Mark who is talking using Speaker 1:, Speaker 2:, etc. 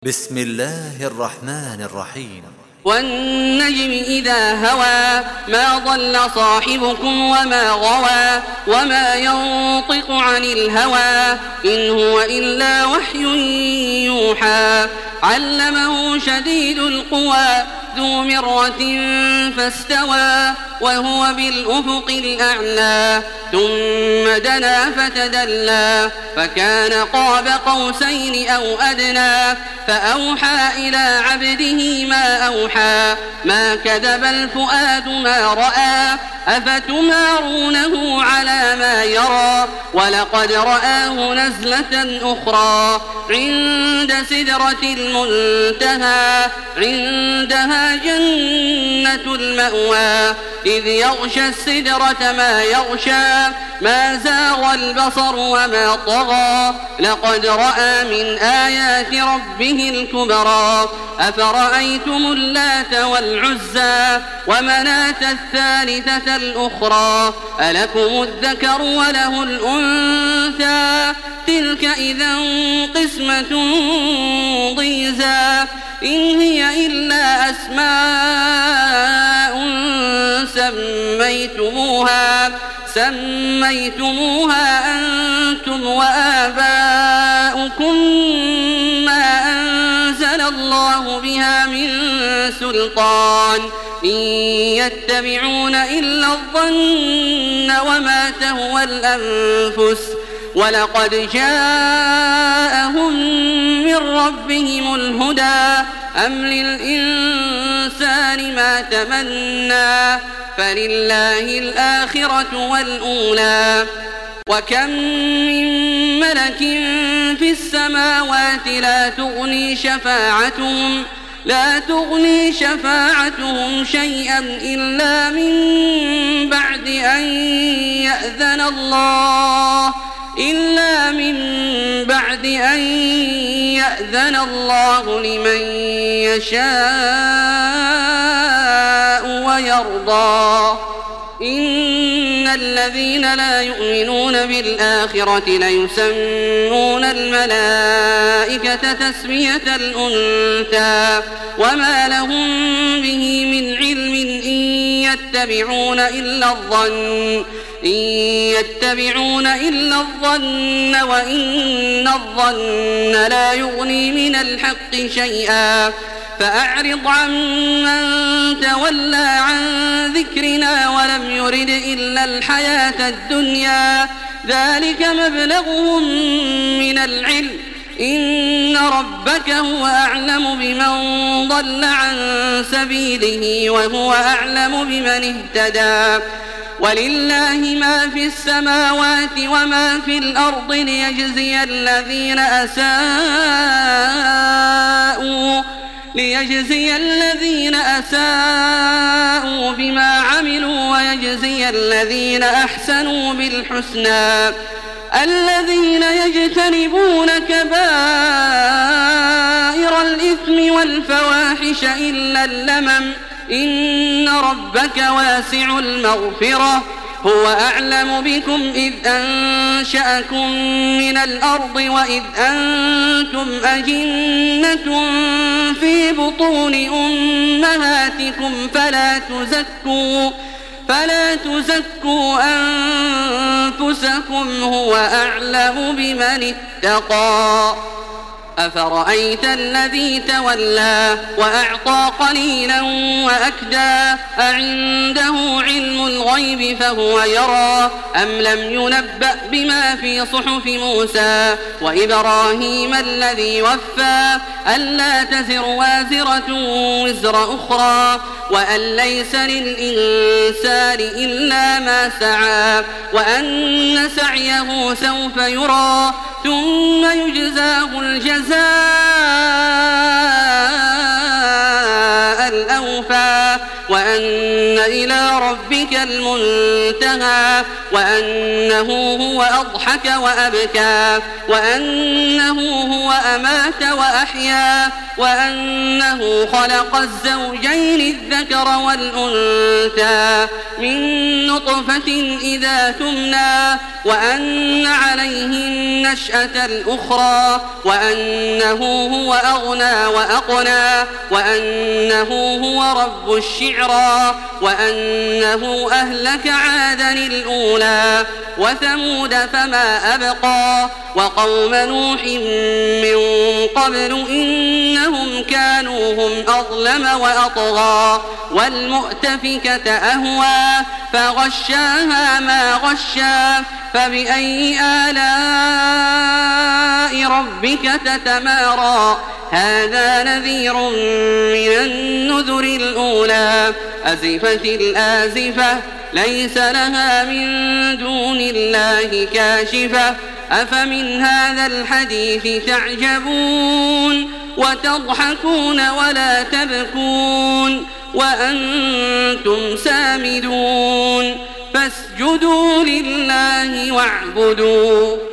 Speaker 1: بسم الله الرحمن الرحيم.
Speaker 2: والنجم إذا هوى ما ضل صاحبكم وما غوى وما ينطق عن الهوى إن هو إلا وحي يوحى علمه شديد القوى ذو مرة فاستوى وهو بالأفق الأعلى ثم دنا فتدلى فكان قاب قوسين أو أدنى فأوحى إلى عبده ما أوحى ما كذب الفؤاد ما رأى أفتمارونه على ما يرى ولقد رآه نزلة أخرى عند سدرة المنتهى عندها جنة المأوى إذ يغشى السدرة ما يغشى ما زاغ البصر وما طغى لقد رأى من آيات ربه الكبرى أفرأيتم اللات والعزى ومناة الثالثة الأخرى ألكم الذكر وله الأنثى تلك إذا قسمة ضيزى إن هي إلا أسماء سميتموها أنتم وآباؤكم ما أنزل الله بها من سلطان إن يتبعون إلا الظن وما تهوى الأنفس ولقد جاءهم من ربهم الهدى أم للإنسان ما تمنى فلله الآخرة والأولى وكم من ملك في السماوات لا تغني شفاعتهم شيئا إلا من بعد أن يأذن الله لمن يشاء ويرضى إن الذين لا يؤمنون بالآخرة ليسمون الملائكة تسمية الأنثى وما لهم به من علم إن يتبعون إلا الظن وإن الظن لا يغني من الحق شيئا فأعرض عمن تولى عن ذكرنا ولم يرد إلا الحياة الدنيا ذلك مبلغهم من العلم إن ربك هو أعلم بمن ضل عن سبيله وهو أعلم بمن اهتدى ولله ما في السماوات وما في الأرض ليجزي الذين أساءوا بما عملوا ويجزي الذين أحسنوا بالحسنى الذين يجتنبون كبائر الإثم والفواحش إلا اللمم إن ربك واسع المغفرة هو أعلم بكم إذ أنشأكم من الأرض وإذ أنتم أجنة في بطون أمهاتكم فلا تزكوا أنفسكم هو أعلم بمن اتقى أفرأيت الذي تولى وأعطى قليلا وأكدى أعنده علم الغيب فهو يرى أم لم ينبأ بما في صحف موسى وإبراهيم الذي وفى ألا تزر وازرة وزر أخرى وأن ليس للإنسان إلا ما سعى وأن سعيه سوف يرى ثم يجزاه الجزاء الأوفى وأن إلى ربك المنتهى وأنه هو أضحك وأبكى وأنه هو أمات وأحيا وأنه خلق الزوجين الذكر والأنثى من نطفة إذا تمنى وأن عليه النشأة الأخرى وأنه هو أغنى وأقنى وأنه هو رب الشعرى وأنه أهلك عادا الأولى وثمود فما أبقى وقوم نوح من قبل إنهم كانوا هم أظلم وأطغى والمؤتفكة أهوى فغشاها ما غشا فبأي آلاء ربك تتمارى هذا نذير من النذر الأولى أزفت الآزفة ليس لها من دون الله كاشفة أفمن هذا الحديث تعجبون وتضحكون ولا تبكون وأنتم سامدون فاسجدوا لله واعبدوا